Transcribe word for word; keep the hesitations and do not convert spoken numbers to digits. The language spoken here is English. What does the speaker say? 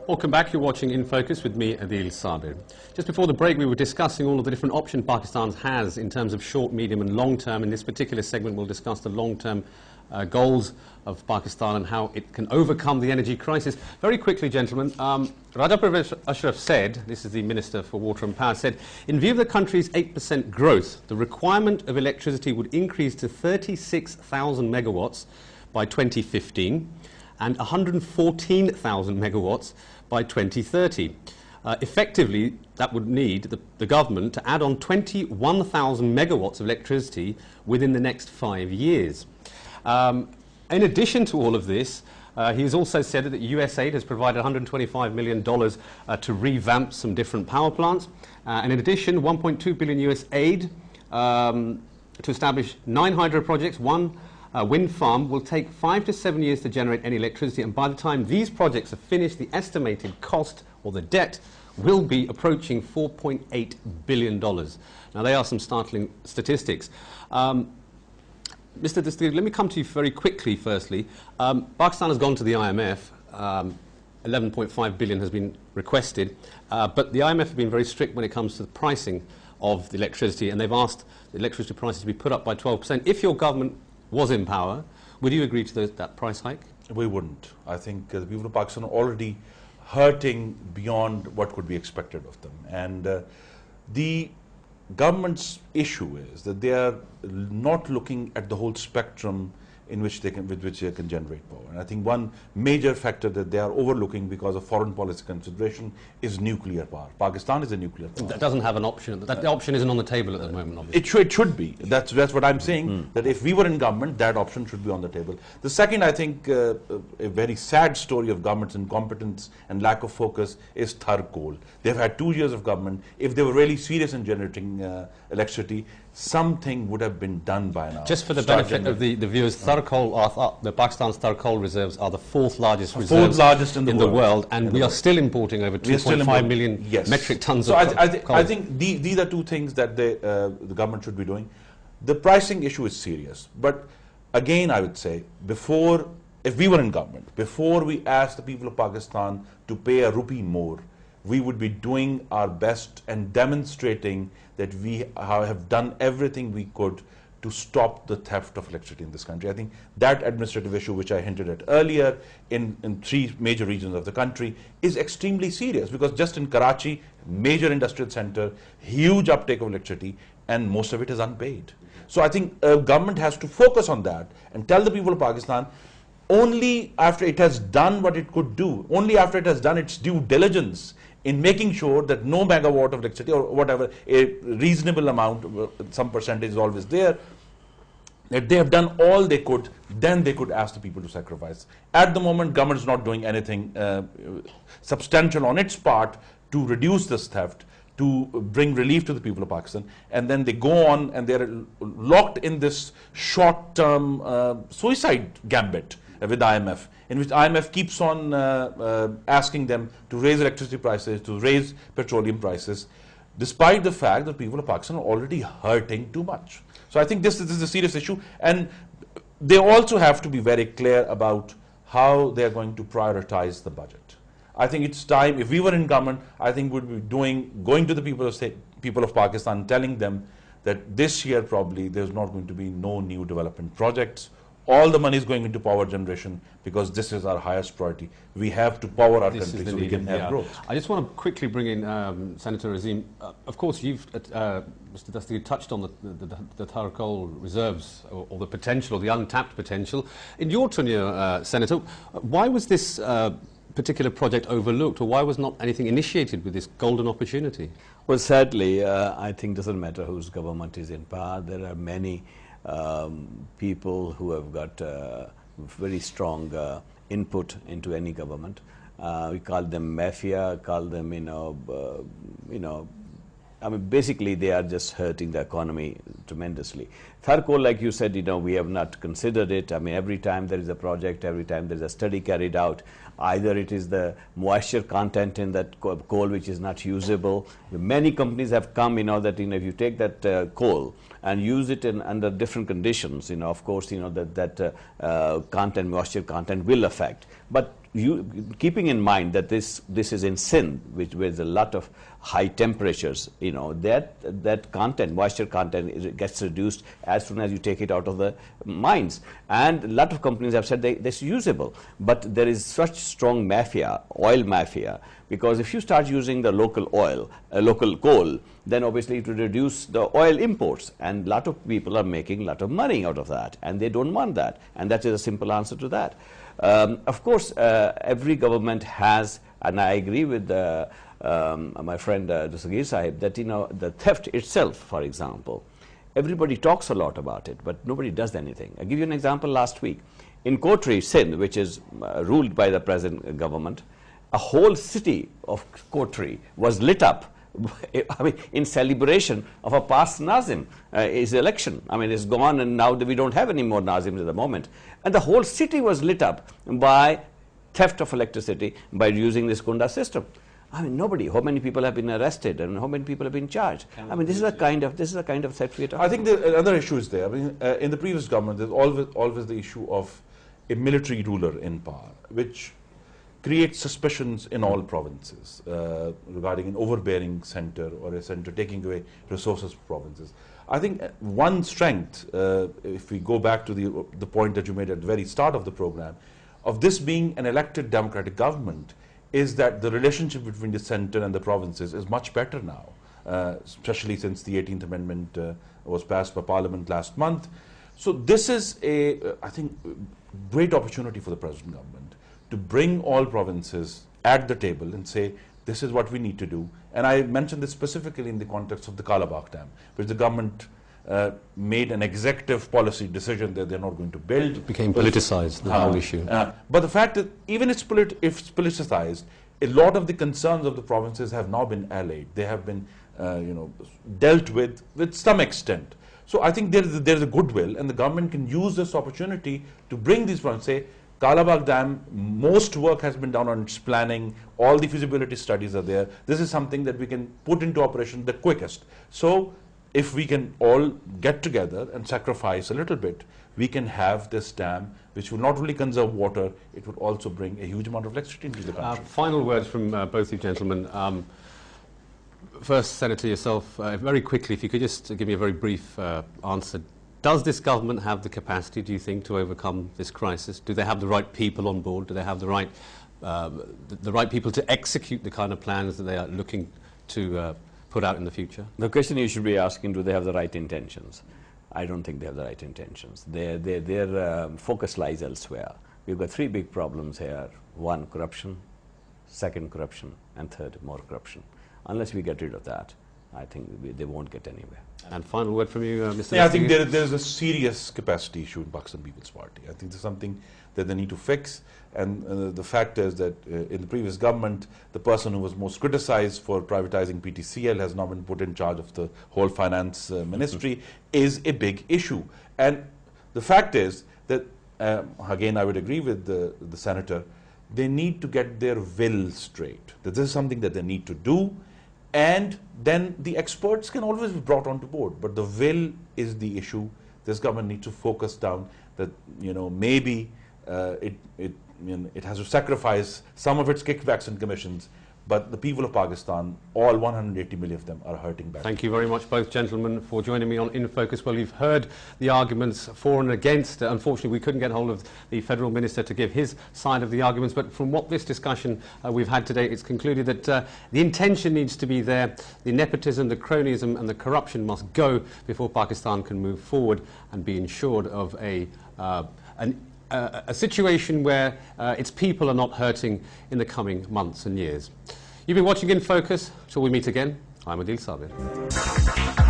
Welcome back. You're watching In Focus with me, Adil Sabir. Just before the break, we were discussing all of the different options Pakistan has in terms of short, medium and long term. In this particular segment, we'll discuss the long-term uh, goals of Pakistan and how it can overcome the energy crisis. Very quickly, gentlemen, um, Raja Parvez Ashraf said, this is the Minister for Water and Power, said, in view of the country's eight percent growth, the requirement of electricity would increase to thirty-six thousand megawatts by twenty fifteen and one hundred fourteen thousand megawatts by twenty thirty. Uh, effectively, that would need the, the government to add on twenty-one thousand megawatts of electricity within the next five years. Um, in addition to all of this, uh, he has also said that U S aid has provided one hundred twenty-five million dollars uh, to revamp some different power plants. Uh, and in addition, one point two billion dollars U S aid um, to establish nine hydro projects, one Uh, wind farm will take five to seven years to generate any electricity, and by the time these projects are finished, the estimated cost or the debt will be approaching four point eight billion dollars. Now, they are some startling statistics. Um, Mister Dastagir, let me come to you very quickly, firstly. Um, Pakistan has gone to the I M F. Um, eleven point five billion dollars has been requested, uh, but the I M F have been very strict when it comes to the pricing of the electricity, and they've asked the electricity prices to be put up by twelve percent. If your government was in power, would you agree to those, that price hike? We wouldn't. I think uh, the people of Pakistan are already hurting beyond what could be expected of them. And uh, the government's issue is that they are not looking at the whole spectrum in which they can, with which they can generate power. And I think one major factor that they are overlooking because of foreign policy consideration is nuclear power. Pakistan is a nuclear power. That doesn't have an option. That the option isn't on the table at the moment, obviously. It should, it should be. That's, that's what I'm saying, mm. that if we were in government, that option should be on the table. The second, I think, uh, a very sad story of government's incompetence and lack of focus is Thar Coal. They've had two years of government. If they were really serious in generating uh, electricity, something would have been done by now. Just for the Start benefit of the, the viewers, Thar Coal, are th the Pakistan's Thar Coal reserves are the fourth largest fourth reserves largest in the, in world. the world, and in we are world. still importing over two point five million yes. metric tons so of I, th I, th coal. I think the, these are two things that they, uh, the government should be doing. The pricing issue is serious, but again, I would say, before, if we were in government, before we ask the people of Pakistan to pay a rupee more, we would be doing our best and demonstrating that we have done everything we could to stop the theft of electricity in this country. I think that administrative issue, which I hinted at earlier, in, in three major regions of the country, is extremely serious, because just in Karachi, major industrial center, huge uptake of electricity, and most of it is unpaid. So I think uh, government has to focus on that and tell the people of Pakistan, only after it has done what it could do, only after it has done its due diligence in making sure that no megawatt of electricity or whatever, a reasonable amount, some percentage is always there, that they have done all they could, then they could ask the people to sacrifice. At the moment, government is not doing anything uh, substantial on its part to reduce this theft, to bring relief to the people of Pakistan, and then they go on and they're locked in this short-term uh, suicide gambit with I M F, in which I M F keeps on uh, uh, asking them to raise electricity prices, to raise petroleum prices, despite the fact that people of Pakistan are already hurting too much. So I think this, this is a serious issue, and they also have to be very clear about how they are going to prioritize the budget. I think it's time, if we were in government, I think we'd be doing, going to the people of, state, people of Pakistan, telling them that this year probably there's not going to be no new development projects. All the money is going into power generation, because this is our highest priority. We have to power our this country so we can have yeah. growth. I just want to quickly bring in um, Senator Azim. Uh, of course, you've, uh, Mister Dastagir, touched on the, the, the Thar Coal reserves, or, or the potential, or the untapped potential. In your tenure, uh, Senator, why was this uh, particular project overlooked, or why was not anything initiated with this golden opportunity? Well, sadly, uh, I think it doesn't matter whose government is in power. There are many Um, people who have got uh, very strong uh, input into any government. Uh, we call them mafia, call them, you know, uh, you know, I mean, basically they are just hurting the economy tremendously. Thar Coal, like you said, you know, we have not considered it. I mean, every time there is a project, every time there is a study carried out, either it is the moisture content in that co coal which is not usable. Many companies have come, you know, that, you know, if you take that uh, coal and use it in under different conditions, you know, of course, you know, that, that uh, uh, content, moisture content will affect. But you, keeping in mind that this this is in Sindh, which where there's a lot of high temperatures, you know, that that content, moisture content, is, gets reduced as soon as you take it out of the mines. And a lot of companies have said they, that's usable, but there is such strong mafia, oil mafia, because if you start using the local oil, uh, local coal, then obviously it will reduce the oil imports, and a lot of people are making a lot of money out of that, and they don't want that, and that is a simple answer to that. Um, of course, uh, every government has, and I agree with uh, um, my friend uh, Dastagir Sahib, that, you know, the theft itself, for example, everybody talks a lot about it, but nobody does anything. I'll give you an example last week. In Kotri, Sindh, which is uh, ruled by the present government, a whole city of Kotri was lit up I mean, in celebration of a past Nazim, uh, his election. I mean, it's gone, and now we don't have any more Nazims at the moment. And the whole city was lit up by theft of electricity by using this Kunda system. I mean, nobody. How many people have been arrested, and how many people have been charged? I mean, this is a kind of this is a kind of theft we are talking I think the, another issue is there. I mean, uh, in the previous government, there's always always the issue of a military ruler in power, which creates suspicions in all provinces uh, regarding an overbearing center or a center taking away resources from provinces. I think one strength, uh, if we go back to the, the point that you made at the very start of the program, of this being an elected democratic government, is that the relationship between the center and the provinces is much better now, uh, especially since the eighteenth Amendment uh, was passed by Parliament last month. So this is a, uh, I think, great opportunity for the present government to bring all provinces at the table and say, this is what we need to do. And I mentioned this specifically in the context of the Kalabagh Dam, which the government uh, made an executive policy decision that they're not going to build. It became politicized, the uh, whole issue. Uh, but the fact that even it's polit if it's politicized, a lot of the concerns of the provinces have now been allayed. They have been uh, you know, dealt with with some extent. So I think there's a, there's a goodwill, and the government can use this opportunity to bring these provinces, say, Kalabagh Dam, most work has been done on its planning, all the feasibility studies are there. This is something that we can put into operation the quickest. So if we can all get together and sacrifice a little bit, we can have this dam which will not only conserve water, it will also bring a huge amount of electricity into the country. Uh, final words from uh, both you gentlemen. Um, first, Senator, yourself, uh, very quickly, if you could just give me a very brief uh, answer. Does this government have the capacity, do you think, to overcome this crisis? Do they have the right people on board? Do they have the right, uh, the, the right people to execute the kind of plans that they are looking to uh, put out in the future? The question you should be asking, do they have the right intentions? I don't think they have the right intentions. Their, their, their um, focus lies elsewhere. We've got three big problems here. One, corruption. Second, corruption. And third, more corruption. Unless we get rid of that, I think we, they won't get anywhere. And final word from you, uh, Mister Yeah, I think there, there's a serious capacity issue in Pakistan People's Party. I think there's something that they need to fix. And uh, the fact is that uh, in the previous government, the person who was most criticized for privatizing P T C L has now been put in charge of the whole finance uh, ministry, is a big issue. And the fact is that, uh, again, I would agree with the, the senator, they need to get their will straight. That this is something that they need to do. And then the experts can always be brought onto board. But the will is the issue. This government needs to focus down that, you know, maybe uh, it, it, you know, it has to sacrifice some of its kickbacks and commissions. But the people of Pakistan, all one hundred eighty million of them, are hurting back. Thank you very much, both gentlemen, for joining me on In Focus. Well, you've heard the arguments for and against. Uh, unfortunately, we couldn't get hold of the Federal Minister to give his side of the arguments. But from what this discussion uh, we've had today, it's concluded that uh, the intention needs to be there. The nepotism, the cronyism and the corruption must go before Pakistan can move forward and be ensured of a, uh, an Uh, a situation where uh, its people are not hurting in the coming months and years. You've been watching In Focus. Till we meet again, I'm Adil Sabir.